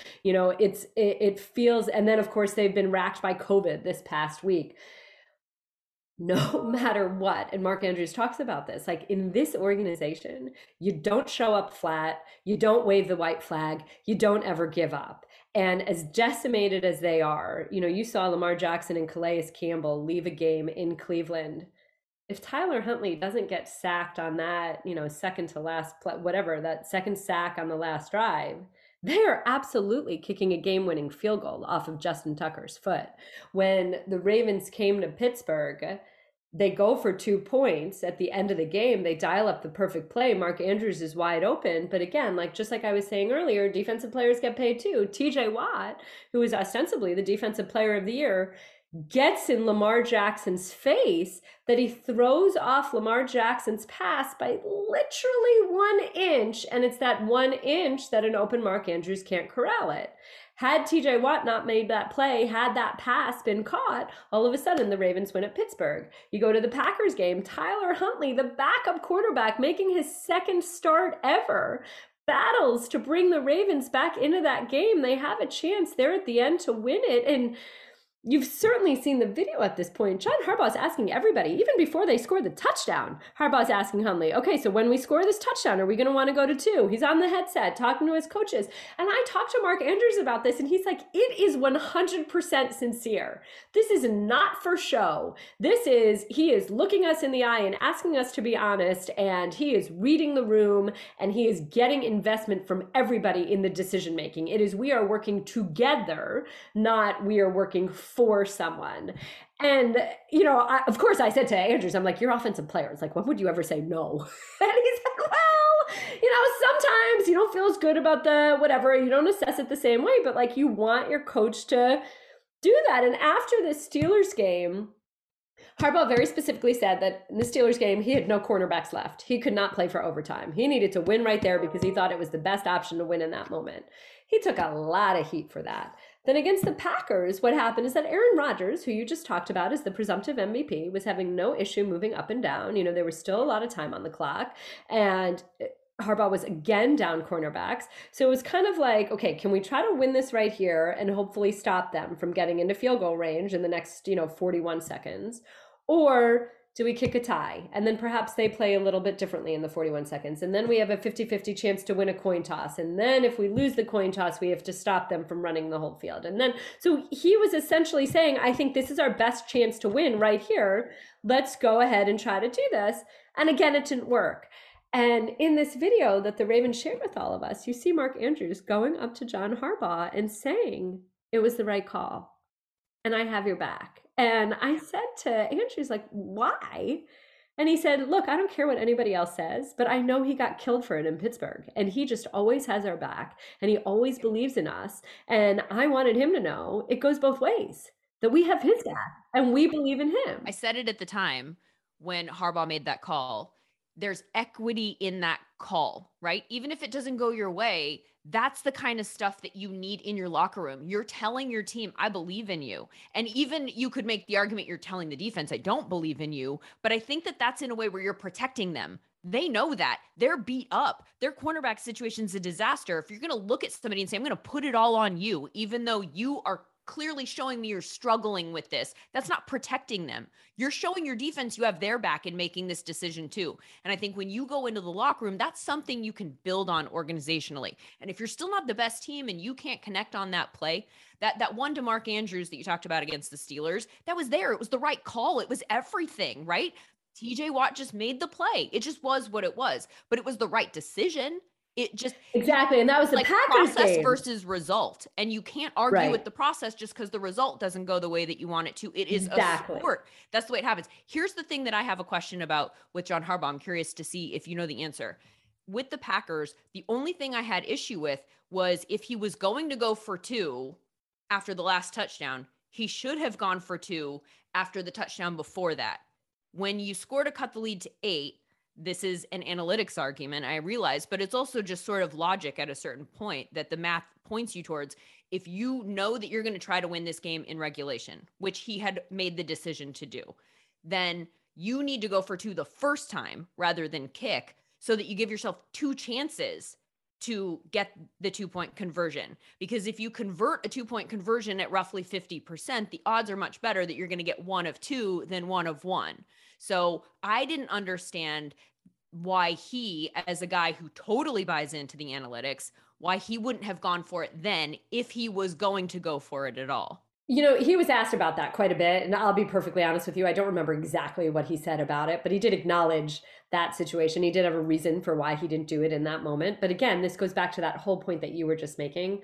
It feels, and then of course they've been racked by COVID this past week. No matter what, and Mark Andrews talks about this, like in this organization, you don't show up flat, you don't wave the white flag, you don't ever give up. And as decimated as they are, you saw Lamar Jackson and Calais Campbell leave a game in Cleveland. If Tyler Huntley doesn't get sacked on that, second to last, that second sack on the last drive, they are absolutely kicking a game-winning field goal off of Justin Tucker's foot. When the Ravens came to Pittsburgh, they go for 2 points at the end of the game. They dial up the perfect play. Mark Andrews is wide open. But again, just like I was saying earlier, defensive players get paid too. TJ Watt, who is ostensibly the defensive player of the year, gets in Lamar Jackson's face that he throws off Lamar Jackson's pass by literally 1 inch. And it's that 1 inch that an open Mark Andrews can't corral it. Had TJ Watt not made that play, had that pass been caught, all of a sudden the Ravens win at Pittsburgh. You go to the Packers game, Tyler Huntley, the backup quarterback, making his second start ever, battles to bring the Ravens back into that game. They have a chance there at the end to win it. And you've certainly seen the video at this point. John Harbaugh's asking everybody, even before they score the touchdown, Harbaugh's asking Huntley, okay, so when we score this touchdown, are we going to want to go to 2? He's on the headset talking to his coaches. And I talked to Mark Andrews about this, and he's like, it is 100% sincere. This is not for show. He is looking us in the eye and asking us to be honest, and he is reading the room, and he is getting investment from everybody in the decision making. It is, we are working together, not we are working for someone. And, of course I said to Andrews, I'm like, you're offensive players. Like, when would you ever say no? And he said, well, sometimes you don't feel as good about the whatever, you don't assess it the same way, but you want your coach to do that. And after the Steelers game, Harbaugh very specifically said that in the Steelers game, he had no cornerbacks left. He could not play for overtime. He needed to win right there because he thought it was the best option to win in that moment. He took a lot of heat for that. Then against the Packers, what happened is that Aaron Rodgers, who you just talked about as the presumptive MVP, was having no issue moving up and down. You know, there was still a lot of time on the clock. And Harbaugh was again down cornerbacks. So it was kind of like, okay, can we try to win this right here and hopefully stop them from getting into field goal range in the next, 41 seconds? Or do we kick a tie? And then perhaps they play a little bit differently in the 41 seconds. And then we have a 50-50 chance to win a coin toss. And then if we lose the coin toss, we have to stop them from running the whole field. And then, so he was essentially saying, I think this is our best chance to win right here. Let's go ahead and try to do this. And again, it didn't work. And in this video that the Ravens shared with all of us, you see Mark Andrews going up to John Harbaugh and saying it was the right call. And I have your back. And I said to Andrews, like, why? And he said, look, I don't care what anybody else says, but I know he got killed for it in Pittsburgh. And he just always has our back. And he always believes in us. And I wanted him to know it goes both ways, that we have his back and we believe in him. I said it at the time when Harbaugh made that call. There's equity in that call, right? Even if it doesn't go your way, that's the kind of stuff that you need in your locker room. You're telling your team, I believe in you. And even you could make the argument you're telling the defense, I don't believe in you. But I think that that's in a way where you're protecting them. They know that. They're beat up. Their cornerback situation's a disaster. If you're going to look at somebody and say, I'm going to put it all on you, even though you are clearly showing me you're struggling with this, that's not protecting them. You're showing your defense you have their back in making this decision too. And I think when you go into the locker room, that's something you can build on organizationally. And if you're still not the best team and you can't connect on that play, that one to Mark Andrews that you talked about against the Steelers, that was there. It was the right call. It was everything, right? TJ Watt just made the play. It just was what it was, but it was the right decision. It just exactly, and that was the like Packers process game versus result, and you can't argue with the process just because the result doesn't go the way that you want it to. It is a sport. That's the way it happens. Here's the thing that I have a question about with John Harbaugh. I'm curious to see if you know the answer. With the Packers, the only thing I had issue with was if he was going to go for 2 after the last touchdown, he should have gone for 2 after the touchdown before that. When you score to cut the lead to 8, this is an analytics argument, I realize, but it's also just sort of logic at a certain point that the math points you towards. If you know that you're going to try to win this game in regulation, which he had made the decision to do, then you need to go for 2 the first time rather than kick so that you give yourself 2 chances to get the 2-point conversion. Because if you convert a 2-point conversion at roughly 50%, the odds are much better that you're going to get 1 of 2 than 1 of 1. So I didn't understand why he, as a guy who totally buys into the analytics, why he wouldn't have gone for it then if he was going to go for it at all. You know, he was asked about that quite a bit, and I'll be perfectly honest with you, I don't remember exactly what he said about it, but he did acknowledge that situation. He did have a reason for why he didn't do it in that moment. But again, this goes back to that whole point that you were just making.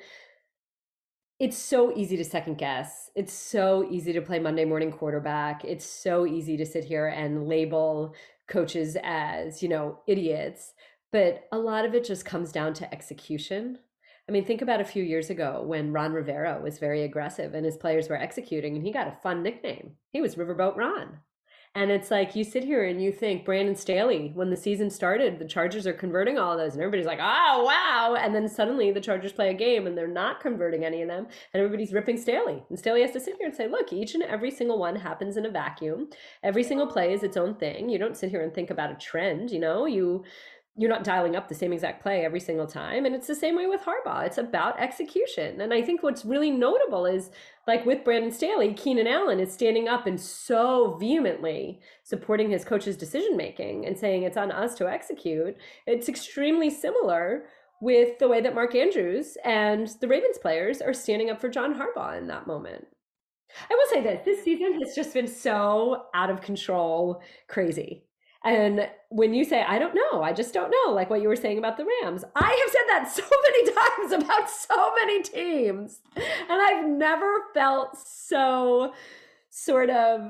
It's so easy to second guess. It's so easy to play Monday morning quarterback. It's so easy to sit here and label coaches as, idiots. But a lot of it just comes down to execution. I mean, think about a few years ago when Ron Rivera was very aggressive and his players were executing, and he got a fun nickname. He was Riverboat Ron. And it's like you sit here and you think Brandon Staley, when the season started, the Chargers are converting all of those, and everybody's like, oh, wow. And then suddenly the Chargers play a game and they're not converting any of them, and everybody's ripping Staley. And Staley has to sit here and say, look, each and every single one happens in a vacuum. Every single play is its own thing. You don't sit here and think about a trend, You're not dialing up the same exact play every single time. And it's the same way with Harbaugh. It's about execution. And I think what's really notable is, like with Brandon Staley, Keenan Allen is standing up and so vehemently supporting his coach's decision-making and saying it's on us to execute. It's extremely similar with the way that Mark Andrews and the Ravens players are standing up for John Harbaugh in that moment. I will say this season has just been so out of control, crazy. And when you say, I don't know, I just don't know, like what you were saying about the Rams, I have said that so many times about so many teams. And I've never felt so sort of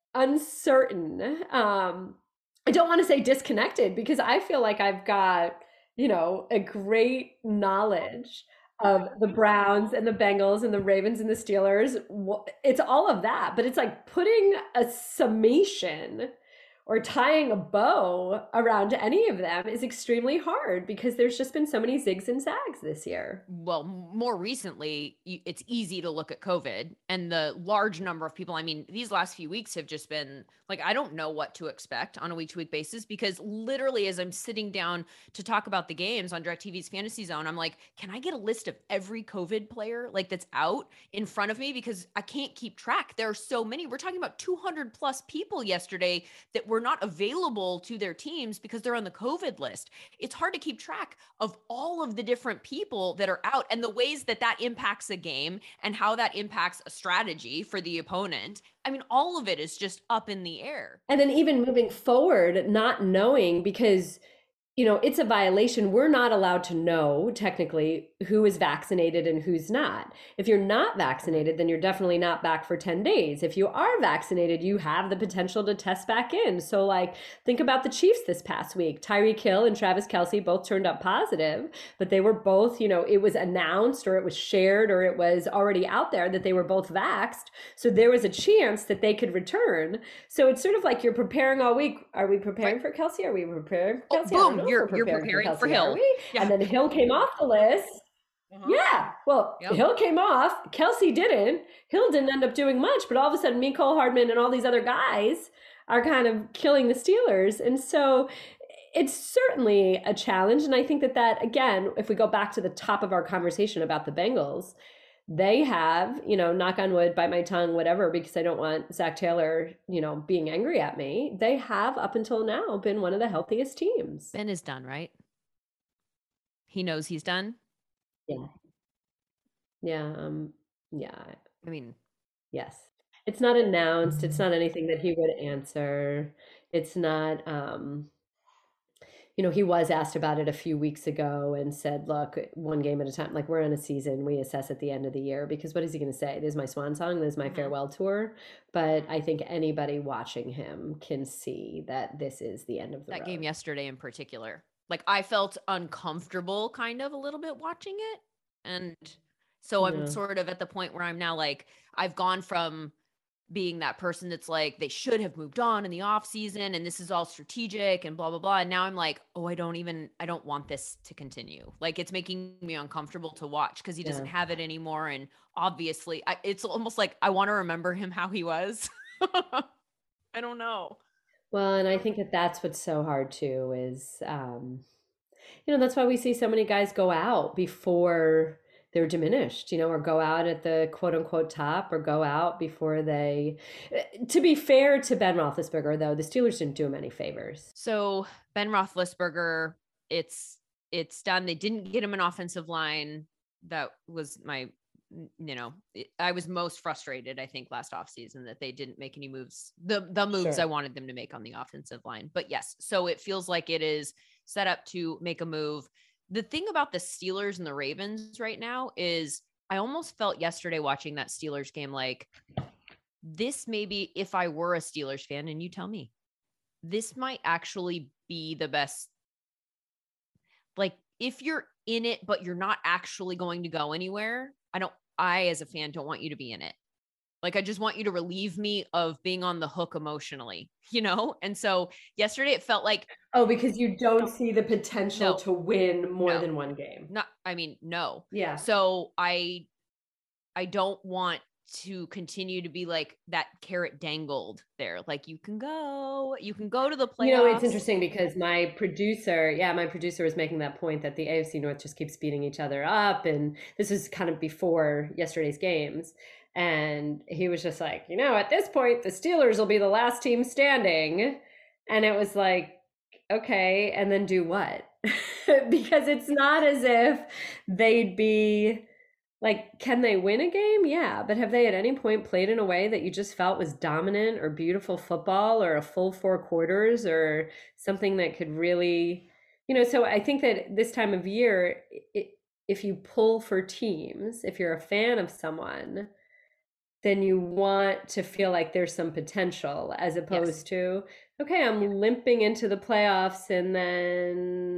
uncertain. I don't want to say disconnected, because I feel like I've got, a great knowledge of the Browns and the Bengals and the Ravens and the Steelers. It's all of that, but it's like putting a summation or tying a bow around any of them is extremely hard because there's just been so many zigs and zags this year. Well, more recently, it's easy to look at COVID and the large number of people. I mean, these last few weeks have just been like, I don't know what to expect on a week to week basis because literally, as I'm sitting down to talk about the games on DirecTV's Fantasy Zone, I'm like, can I get a list of every COVID player like that's out in front of me? Because I can't keep track. There are so many. We're talking about 200 plus people yesterday that were not available to their teams because they're on the COVID list. It's hard to keep track of all of the different people that are out and the ways that that impacts a game and how that impacts a strategy for the opponent. I mean, all of it is just up in the air. And then even moving forward, not knowing because it's a violation. We're not allowed to know technically who is vaccinated and who's not. If you're not vaccinated, then you're definitely not back for 10 days. If you are vaccinated, you have the potential to test back in. So like, think about the Chiefs this past week. Tyreek Hill and Travis Kelce both turned up positive, but they were both, it was announced or it was shared or it was already out there that they were both vaxxed. So there was a chance that they could return. So it's sort of like you're preparing all week. Are we preparing for Kelce? Are we preparing for Kelce? Boom. You're preparing for Hill. Yeah. And then Hill came off the list. Yeah. Well, Hill came off. Kelce didn't. Hill didn't end up doing much, but all of a sudden, Mecole Hardman and all these other guys are kind of killing the Steelers. And so it's certainly a challenge. And I think that, again, if we go back to the top of our conversation about the Bengals, they have, knock on wood, bite my tongue, whatever, because I don't want Zach Taylor, being angry at me. They have up until now been one of the healthiest teams. Ben is done, right? He knows he's done. Yeah. Yeah. Yeah. I mean, yes. It's not announced. It's not anything that he would answer. It's not, he was asked about it a few weeks ago and said, look, one game at a time, like we're in a season, we assess at the end of the year, because what is he going to say? There's my swan song, there's my farewell tour. But I think anybody watching him can see that this is the end of the road. That game yesterday in particular, like I felt uncomfortable kind of a little bit watching it. And so I'm sort of at the point where I'm now like, I've gone from being that person that's like, they should have moved on in the off season and this is all strategic and blah, blah, blah. And now I'm like, oh, I don't want this to continue. Like it's making me uncomfortable to watch because he doesn't have it anymore. And obviously it's almost like I want to remember him how he was. I don't know. Well, and I think that's what's so hard too is, that's why we see so many guys go out before they're diminished, or go out at the quote unquote top or go out before they, to be fair to Ben Roethlisberger, though, the Steelers didn't do him any favors. So Ben Roethlisberger, it's done. They didn't get him an offensive line. That was my, I was most frustrated, I think, last offseason that they didn't make any moves, the moves I wanted them to make on the offensive line. But yes, so it feels like it is set up to make a move. The thing about the Steelers and the Ravens right now is I almost felt yesterday watching that Steelers game, like this maybe if I were a Steelers fan, and you tell me, this might actually be the best. Like if you're in it, but you're not actually going to go anywhere, I as a fan don't want you to be in it. Like, I just want you to relieve me of being on the hook emotionally, And so yesterday it felt like. Oh, because you don't see the potential to win more than one game. No. Yeah. So I don't want to continue to be like that carrot dangled there. Like you can go to the playoffs. It's interesting because my producer was making that point that the AFC North just keeps beating each other up. And this was kind of before yesterday's games. And he was just like, at this point, the Steelers will be the last team standing. And it was like, okay, and then do what? Because it's not as if they'd be like, can they win a game? Yeah. But have they at any point played in a way that you just felt was dominant or beautiful football or a full 4 quarters or something that could really, so I think that this time of year, if you pull for teams, if you're a fan of someone, then you want to feel like there's some potential as opposed to, okay, I'm limping into the playoffs and then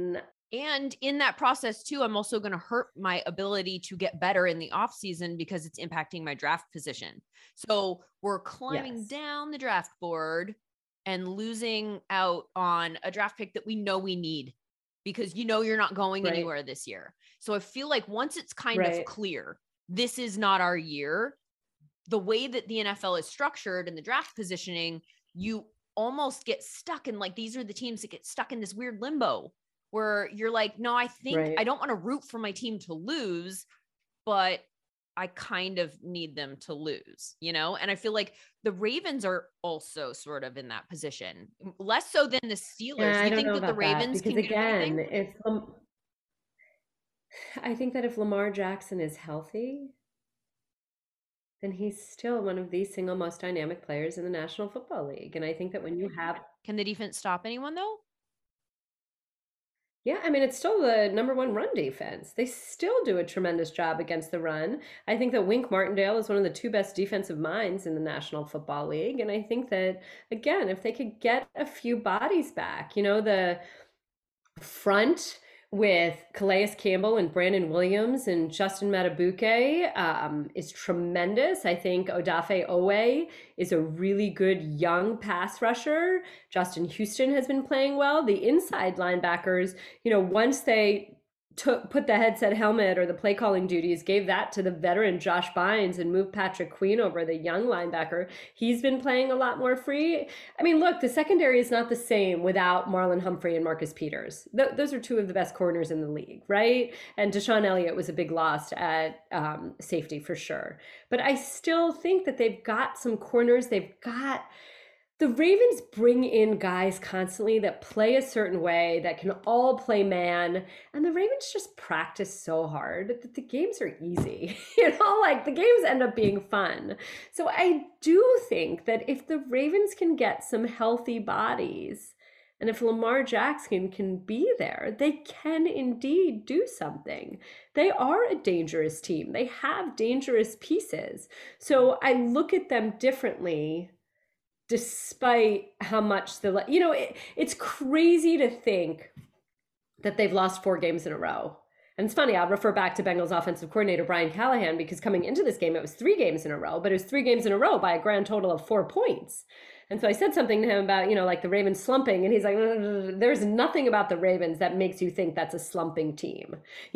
And in that process too, I'm also going to hurt my ability to get better in the off season because it's impacting my draft position. So we're climbing down the draft board and losing out on a draft pick that we know we need because you're not going anywhere this year. So I feel like once it's kind of clear, this is not our year, the way that the NFL is structured and the draft positioning, you almost get stuck in like, these are the teams that get stuck in this weird limbo where you're like, no, I think I don't want to root for my team to lose, but I kind of need them to lose, And I feel like the Ravens are also sort of in that position, less so than the Steelers. Yeah, you think that the Ravens because can again, do anything? I think that if Lamar Jackson is healthy, then he's still one of the single most dynamic players in the National Football League. And I think that when you have... Can the defense stop anyone though? Yeah, I mean, it's still the number one run defense. They still do a tremendous job against the run. I think that Wink Martindale is one of the two best defensive minds in the National Football League. And I think that, again, if they could get a few bodies back, the front with Calais Campbell and Brandon Williams and Justin Matabuke is tremendous. I think Odafe Owe is a really good young pass rusher. Justin Houston has been playing well. The inside linebackers, once they put the headset helmet or the play calling duties, gave that to the veteran Josh Bynes and moved Patrick Queen over, the young linebacker. He's been playing a lot more free. I mean, look, the secondary is not the same without Marlon Humphrey and Marcus Peters. Those are two of the best corners in the league, right? And Deshaun Elliott was a big loss at safety for sure. But I still think that they've got some corners. The Ravens bring in guys constantly that play a certain way, that can all play man. And the Ravens just practice so hard that the games are easy. The games end up being fun. So I do think that if the Ravens can get some healthy bodies, and if Lamar Jackson can be there, they can indeed do something. They are a dangerous team. They have dangerous pieces. So I look at them differently, despite how much it's crazy to think that they've lost 4 games in a row. And it's funny, I'll refer back to Bengals offensive coordinator Brian Callahan, because coming into this game, it was 3 games in a row, but it was 3 games in a row by a grand total of 4 points. And so I said something to him about, the Ravens slumping, and he's like, there's nothing about the Ravens that makes you think that's a slumping team.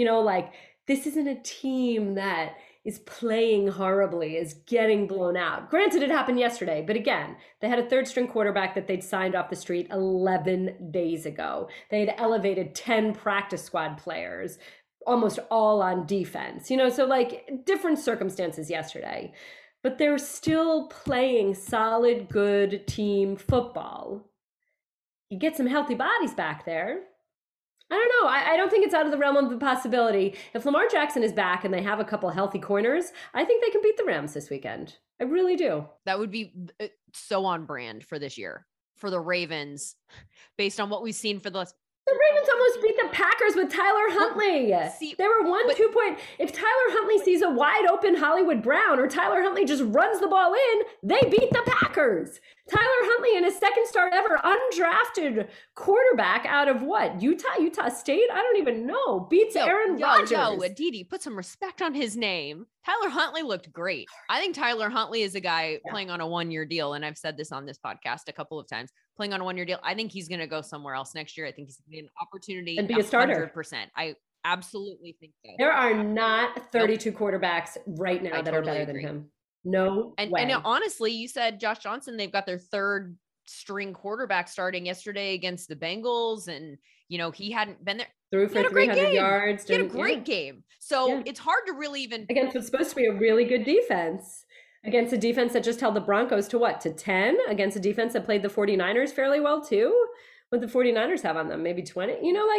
This isn't a team that is playing horribly, is getting blown out. Granted, it happened yesterday, but again, they had a 3rd-string quarterback that they'd signed off the street 11 days ago. They had elevated 10 practice squad players, almost all on defense. So different circumstances yesterday. But they're still playing solid, good team football. You get some healthy bodies back there. I don't know. I don't think it's out of the realm of the possibility. If Lamar Jackson is back and they have a couple healthy corners, I think they can beat the Rams this weekend. I really do. That would be so on brand for this year, for the Ravens, based on what we've seen for the last... The Ravens almost beat the Packers with Tyler Huntley. They were 2 point. If Tyler Huntley sees a wide open Hollywood Brown, or Tyler Huntley just runs the ball in, they beat the Packers. Tyler Huntley, in his 2nd start ever, undrafted quarterback out of what? Utah State? I don't even know. Beats Aaron Rodgers. Aditi, put some respect on his name. Tyler Huntley looked great. I think Tyler Huntley is a guy playing on a 1-year deal. And I've said this on this podcast a couple of times, playing on a 1-year deal. I think he's going to go somewhere else next year. I think he's going to be an opportunity and be a starter. 100%. I absolutely think so. There are not 32 quarterbacks right now that are better than him. No way. And honestly, you said Josh Johnson, they've got their 3rd-string quarterback starting yesterday against the Bengals. And, he hadn't been there. Threw for 300 yards. He had a great game. So it's hard to really even... Against what's supposed to be a really good defense. Against a defense that just held the Broncos to 10? Against a defense that played the 49ers fairly well too? What the 49ers have on them? Maybe 20?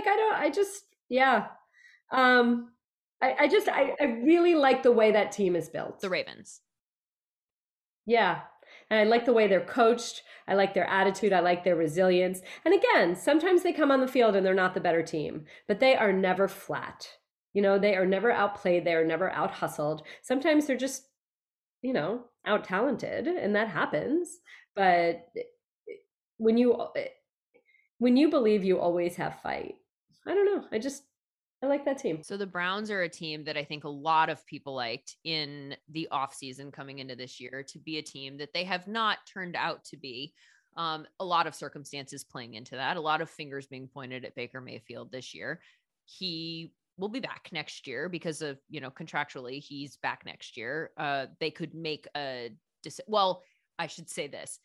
I really like the way that team is built. The Ravens. Yeah. And I like the way they're coached. I like their attitude. I like their resilience. And again, sometimes they come on the field and they're not the better team, but they are never flat. They are never outplayed. They are never out hustled. Sometimes they're just, out talented, and that happens. But when you believe, you always have fight. I don't know. I like that team. So the Browns are a team that I think a lot of people liked in the offseason coming into this year to be a team that they have not turned out to be. A lot of circumstances playing into that, a lot of fingers being pointed at Baker Mayfield this year. He will be back next year because of, contractually he's back next year. They could make I should say this.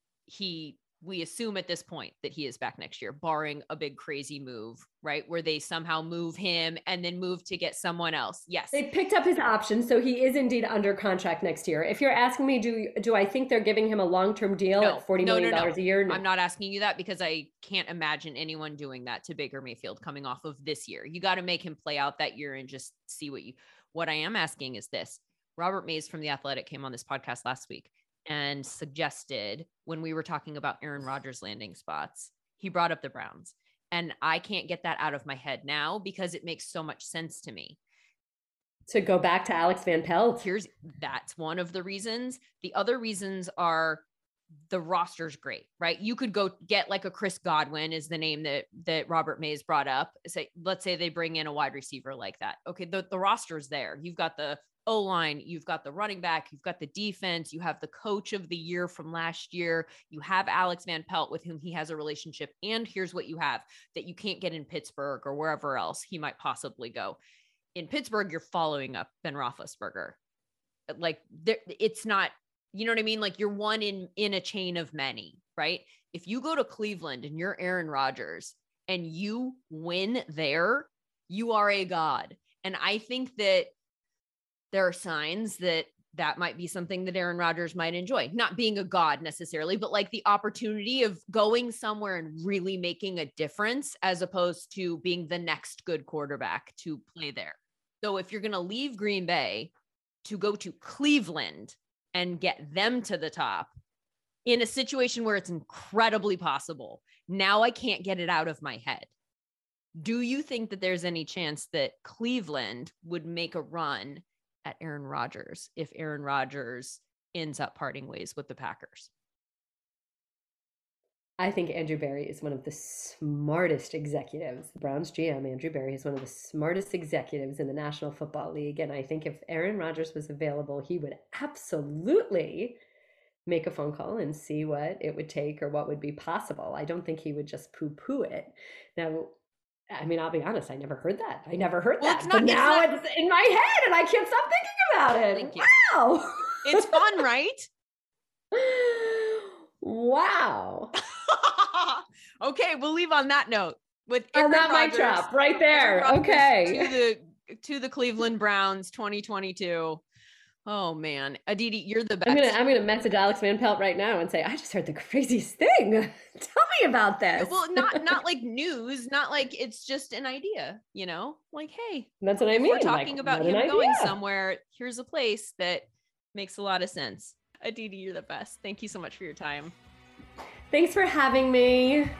We assume at this point that he is back next year, barring a big crazy move, right? Where they somehow move him and then move to get someone else. Yes. They picked up his option. So he is indeed under contract next year. If you're asking me, do I think they're giving him a long-term deal at $40 million a year? No. I'm not asking you that because I can't imagine anyone doing that to Baker Mayfield coming off of this year. You got to make him play out that year and just see what I am asking is this. Robert Mays from The Athletic came on this podcast last week and suggested, when we were talking about Aaron Rodgers landing spots, he brought up the Browns. And I can't get that out of my head now because it makes so much sense to me. To go back to Alex Van Pelt. That's one of the reasons. The other reasons are the roster's great, right? You could go get like a Chris Godwin is the name that Robert Mays brought up. Let's say they bring in a wide receiver like that. Okay, the roster's there. You've got the O-line, you've got the running back, you've got the defense, you have the coach of the year from last year, you have Alex Van Pelt with whom he has a relationship, and here's what you have that you can't get in Pittsburgh or wherever else he might possibly go. In Pittsburgh, you're following up Ben Roethlisberger. Like, it's not, you know what I mean? Like, you're one in a chain of many, right? If you go to Cleveland and you're Aaron Rodgers and you win there, you are a god. And I think that there are signs that might be something that Aaron Rodgers might enjoy, not being a god necessarily, but like the opportunity of going somewhere and really making a difference as opposed to being the next good quarterback to play there. So if you're going to leave Green Bay to go to Cleveland and get them to the top in a situation where it's incredibly possible, now I can't get it out of my head. Do you think that there's any chance that Cleveland would make a run at Aaron Rodgers if Aaron Rodgers ends up parting ways with the Packers? I think Andrew Berry is one of the smartest executives. The Browns GM, Andrew Berry, is one of the smartest executives in the National Football League. And I think if Aaron Rodgers was available, he would absolutely make a phone call and see what it would take or what would be possible. I don't think he would just poo-poo it. Now, I mean, I'll be honest, I never heard that. But now it's in my head and I can't stop thinking about it. Thank you. Wow. It's fun, right? Wow. Okay, we'll leave on that note. With Aaron Rodgers, my trap right there. Okay. To the Cleveland Browns 2022. Oh man, Aditi, you're the best. I'm gonna message Alex Van Pelt right now and say, I just heard the craziest thing. Tell me about this. Well, not like news, not like it's just an idea, like, hey, that's what I mean. We're talking about him going somewhere. Here's a place that makes a lot of sense. Aditi, you're the best. Thank you so much for your time. Thanks for having me.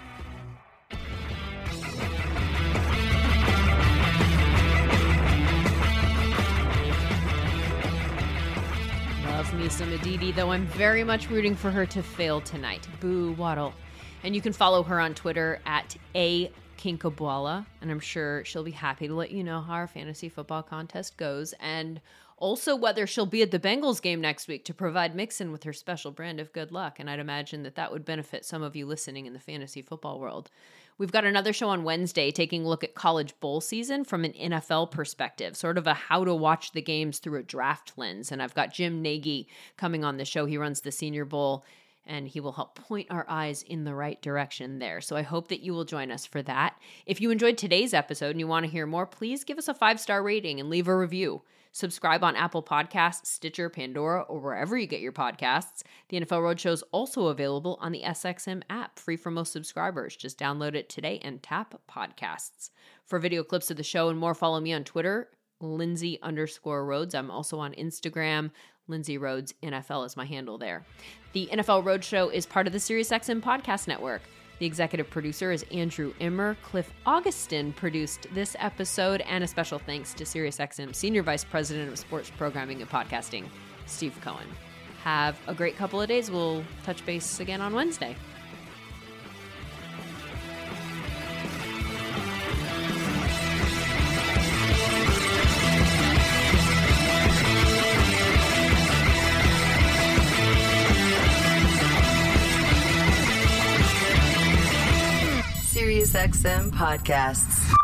Love me some Aditi, though I'm very much rooting for her to fail tonight. Boo Waddle. And you can follow her on Twitter at @Kinkhabwala, and I'm sure she'll be happy to let you know how our fantasy football contest goes, and also whether she'll be at the Bengals game next week to provide Mixon with her special brand of good luck. And I'd imagine that would benefit some of you listening in the fantasy football world. We've got another show on Wednesday taking a look at college bowl season from an NFL perspective, sort of a how to watch the games through a draft lens. And I've got Jim Nagy coming on the show. He runs the Senior Bowl, and he will help point our eyes in the right direction there. So I hope that you will join us for that. If you enjoyed today's episode and you want to hear more, please give us a 5-star rating and leave a review. Subscribe on Apple Podcasts, Stitcher, Pandora, or wherever you get your podcasts. The NFL Roadshow is also available on the SXM app, free for most subscribers. Just download it today and tap podcasts. For video clips of the show and more, follow me on Twitter, Lindsay_Rhodes. I'm also on Instagram. Lindsay Rhodes NFL is my handle there. The NFL Roadshow is part of the SiriusXM Podcast Network. The executive producer is Andrew Immer. Cliff Augustin produced this episode, and a special thanks to SiriusXM Senior Vice President of Sports Programming and Podcasting, Steve Cohen. Have a great couple of days. We'll touch base again on Wednesday. SiriusXM podcasts.